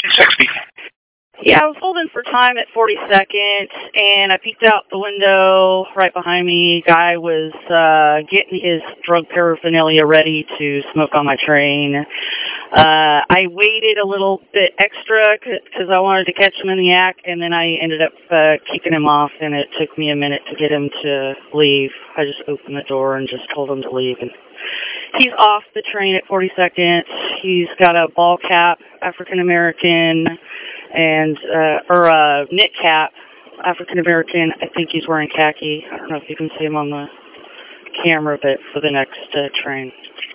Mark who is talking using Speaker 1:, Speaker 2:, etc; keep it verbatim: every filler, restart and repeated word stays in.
Speaker 1: sixty.
Speaker 2: Yeah, I was holding for time at forty-second, and I peeked out the window right behind me. Guy was uh, getting his drug paraphernalia ready to smoke on my train. Uh, I waited a little bit extra because I wanted to catch him in the act, and then I ended up uh, kicking him off, and it took me a minute to get him to leave. I just opened the door and just told him to leave. And he's off the train at forty-second. He's got a ball cap, African American, and uh, or a knit cap, African American. I think he's wearing khaki. I don't know if you can see him on the camera, but for the next uh, train.